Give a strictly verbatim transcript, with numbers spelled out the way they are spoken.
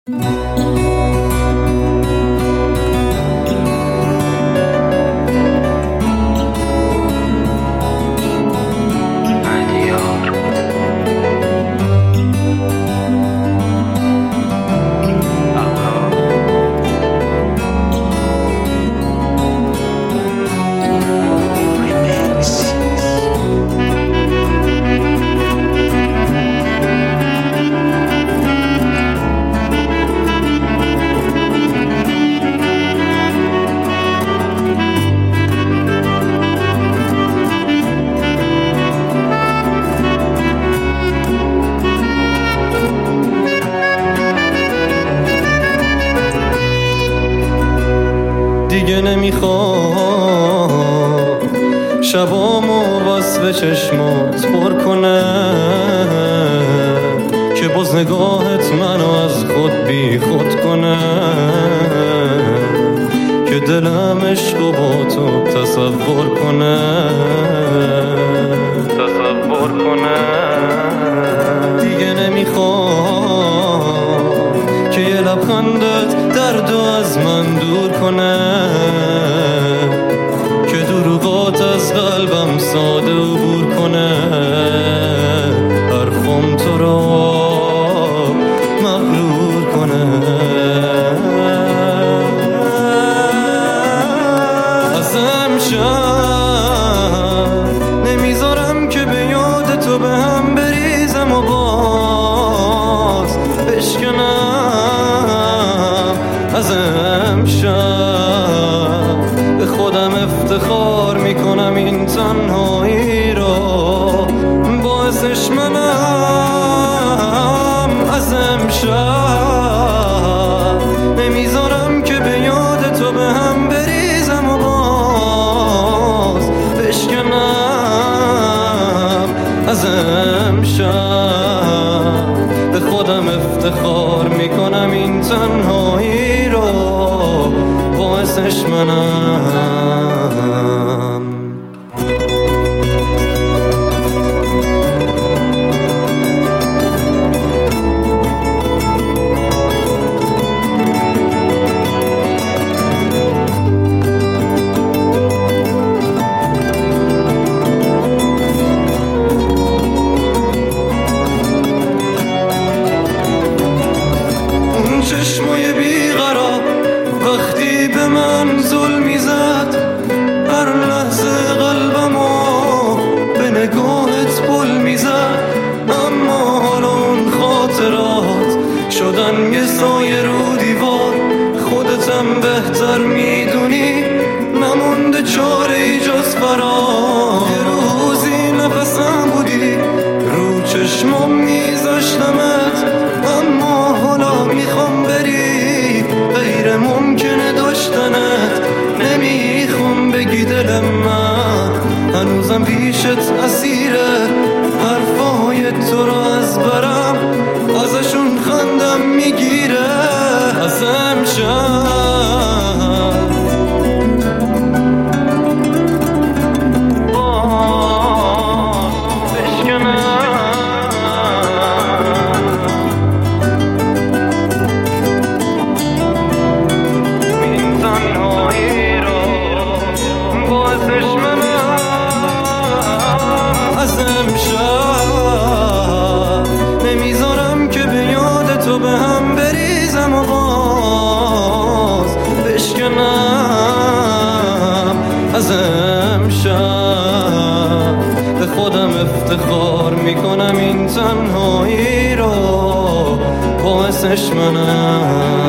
دیگه نمیخوام شبامو وصف چشمات پر کنه که باز نگاهت منو از خود بی خود کنه، که دلم عشق و با تو تصور کنه تصور کنه دیگه نمیخوام که یه لبخندت دردو از من دور کنه، که دروغات از قلبم ساده عبور کنه، حرفم تو رو مغرور کنه. از امشب نمیذارم که به یاد تو به هم بریزم و باز بشکنم. از امشب به خودم افتخار میکنم این تنهایی رو باعثش منم. از امشب نمیذارم که به یاد تو به هم بریزم و باز بشکنم. از امشب به خودم افتخار میکنم این تنهایی رو باعثش منم. چشمای بیقرار وقتی به من ظلمی زد، هر لحظه قلبمو به نگاهت پل میزد، اما حالا اون خاطرات شدن یه سایه رو دیوار. خودتم بهتر میدونی نمونده چاره ای جز فرار. یه روزی نفسم بودی رو چشمم میذاشتمت، اما حالا میخوام بری، غیر ممکنه داشتنت. نمیخوام بگی دل من هنوزم پیشت اسیره، حرفای تو رو از برم ازشون خندم میگیره. از امشب نمیذارم که به یاد تو به هم بریزم و باز بشکنم. از امشب به خودم افتخار میکنم این تنهایی رو باعثش منم.